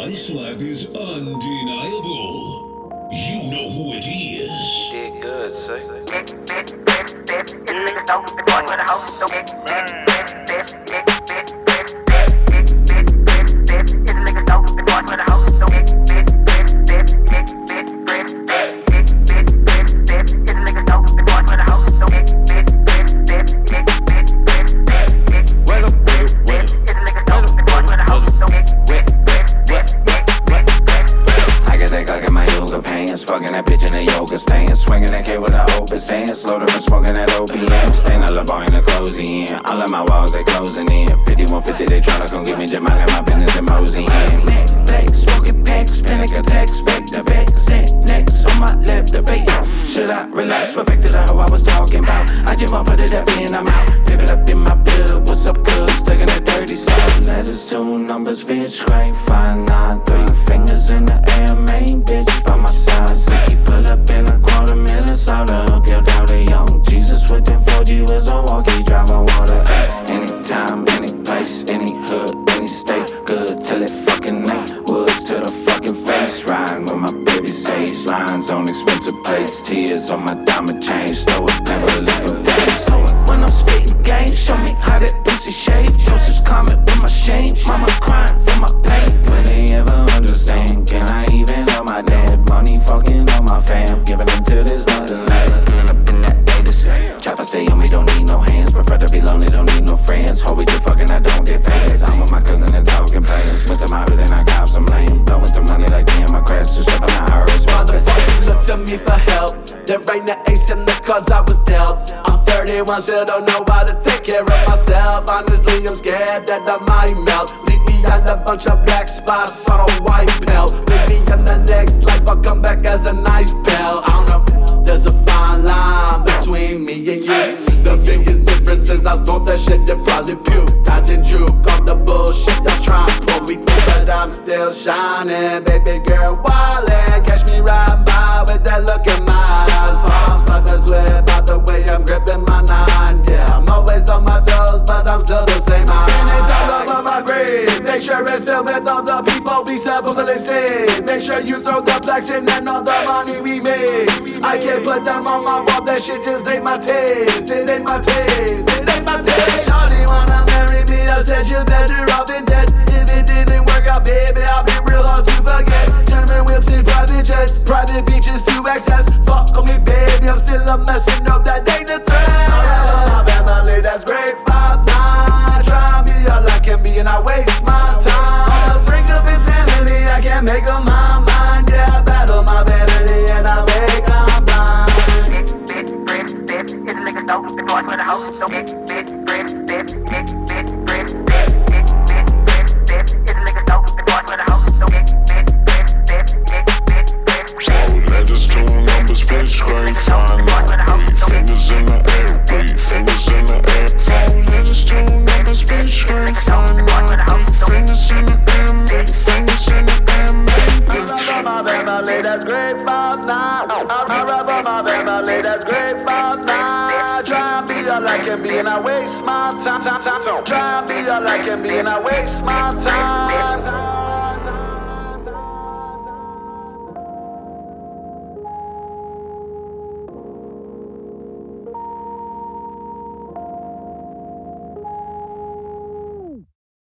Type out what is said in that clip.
My slap is undeniable. You know who it is. Did good, say. Fucking that bitch in a yoga stand, swinging that K with an open stance, slow to smoking that OPM, staying all up in the closing in. All of my walls they closing in. 5150 they tryna come get me Jamal and my business and mosey in. Neck black, smoking packs, panic attacks, back to back, set next on my lap debate. Should I relax? But back to the hoe I was talking about. I just want put it up in, I'm out. Pip it up in my blood. What's up, cuz? Stuck in that 30 slot. Letters, 2 numbers, bitch. Crank 593 fingers in the air, main bitch by my side. Sicky pull up in a $250,000 soda. Built out a young Jesus with them 4G was on walkie, driving water. Anytime, any place, any hood, any state. Good till it fucking ain't. Woods to the fucking face. Riding with my baby sage. Lines on expensive plates. Tears on my diamond chain. Slow it, never leaving face. So when I'm spitting game, show me how that pussy shave. Joseph's comment with my shame. Mama crying for my pain. Will they ever understand? Can I even know my dad? Money fucking on my fam. Giving them till there's nothing left. Pulling up in that latest. Chopper stay on me, don't need no hands. Prefer to be lonely, don't need no friends. Hope we get fucking, I don't get fans. I'm with my cousin and talking plans. Went to my hood and I got some lame. Done with the money like damn, my crash to step on the iris. Motherfuckers look to me for help. There ain't the ace in the cards I was dealt. I'm 31, still don't know how to take care of myself. Honestly, I'm scared that I might melt. Leave behind a bunch of black spots on a white belt. Maybe in the next life I'll come back as a nice pal. I don't know, there's a fine line between me and you. The biggest difference is I snort that shit that probably puke. Dodge and juke off the bullshit y'all try and pull me through, but I'm still shining. Baby girl wildin', catch me riding by with that look in my eyes. Mom start to swear about the way I'm gripping my 9. Yeah, I'm always on my toes, but I'm still the same. Standing tall over my grave. Make sure it's filled with all the people we supposedly save. Make sure you throw the blacks in and all the money we made. I can't put them on my wall, that shit just ain't my taste. It ain't my taste, it ain't my taste. Shawty wanna marry me, I said you're better off than dead. If it didn't work out, baby, I'll be real hard to forget. German whips and private jets, private beaches to access. Fuck on me, baby, I'm still a mess, and know that ain't a threat. My family, that's great 5'9". Try and be all I can be, and I waste my time. On the brink of insanity, I can't make up my mind. Yeah, I battle my vanity, and I fake I'm blind. Hit a liquor store, been going for the house. So hit a liquor store, been going for the house. So letters, 2 numbers, bitch, crank 593 fingers in the air, wait, fingers in the air. 4 letters, 2 numbers, bitch, crank 593 fingers in the air, wait, fingers in the air, I rap on my family, that's great 5'9". I rap on my family, that's great 5'9". Try and be all I can be, and I waste my time. Try and be all I can be, and I waste my time.